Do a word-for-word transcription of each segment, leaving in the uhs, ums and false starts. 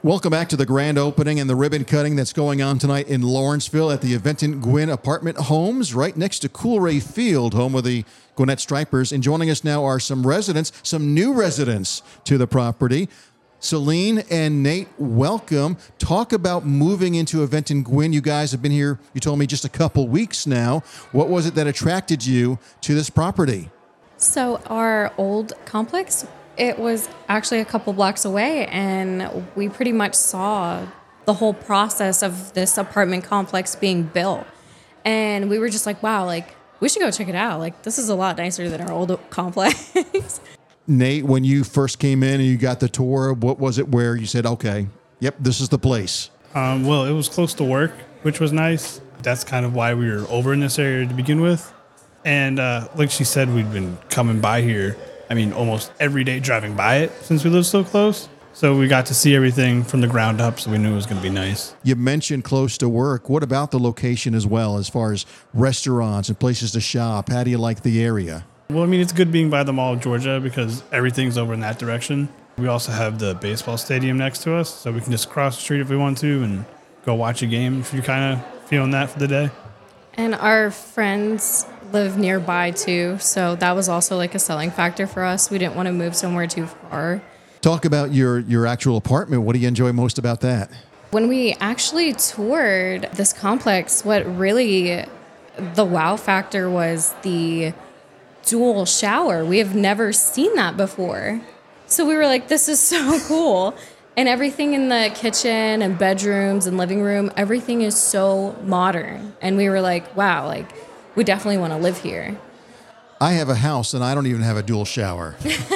Welcome back to the grand opening and the ribbon cutting that's going on tonight in Lawrenceville at the Aventon Gwynn Apartment Homes, right next to Coolray Field, home of the Gwinnett Stripers. And joining us now are some residents, some new residents to the property. Celine and Nate, welcome. Talk about moving into Aventon Gwynn. You guys have been here, you told me, just a couple weeks now. What was it that attracted you to this property? So our old complex, it was actually a couple blocks away, and we pretty much saw the whole process of this apartment complex being built. And we were just like, wow, like, we should go check it out. Like, this is a lot nicer than our old complex. Nate, when you first came in and you got the tour, what was it where you said, okay, yep, this is the place? Um, well, it was close to work, which was nice. That's kind of why we were over in this area to begin with. And uh, like she said, we'd been coming by here, I mean, almost every day driving by it since we live so close. So we got to see everything from the ground up, so we knew it was going to be nice. You mentioned close to work. What about the location as well, as far as restaurants and places to shop? How do you like the area? Well, I mean, it's good being by the Mall of Georgia because everything's over in that direction. We also have the baseball stadium next to us, so we can just cross the street if we want to and go watch a game if you're kind of feeling that for the day. And our friends live nearby too, so that was also like a selling factor for us. We didn't want to move somewhere too far. Talk about your, your actual apartment. What do you enjoy most about that? When we actually toured this complex, what really the wow factor was the dual shower. We have never seen that before. So we were like, this is so cool. And everything in the kitchen and bedrooms and living room, everything is so modern. And we were like, wow, like, we definitely want to live here. I have a house and I don't even have a dual shower.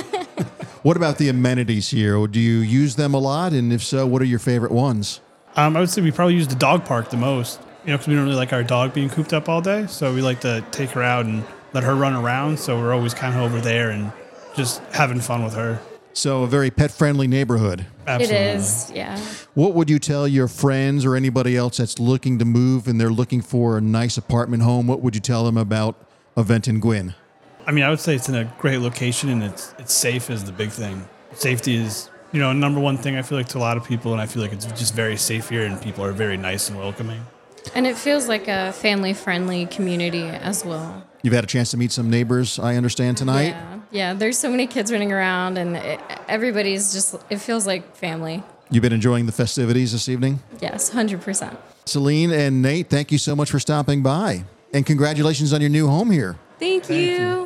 What about the amenities here? Do you use them a lot? And if so, what are your favorite ones? Um, I would say we probably use the dog park the most, you know, because we don't really like our dog being cooped up all day. So we like to take her out and let her run around. So we're always kind of over there and just having fun with her. So a very pet-friendly neighborhood. Absolutely. It is, yeah. What would you tell your friends or anybody else that's looking to move and they're looking for a nice apartment home? What would you tell them about Aventon Gwynn? I mean, I would say it's in a great location and it's it's safe is the big thing. Safety is, you know, a number one thing I feel like to a lot of people, and I feel like it's just very safe here and people are very nice and welcoming. And it feels like a family-friendly community as well. You've had a chance to meet some neighbors, I understand, tonight? Yeah, yeah. There's so many kids running around, and it, everybody's just, it feels like family. You've been enjoying the festivities this evening? Yes, one hundred percent. Celine and Nate, thank you so much for stopping by. And congratulations on your new home here. Thank you. Thank you.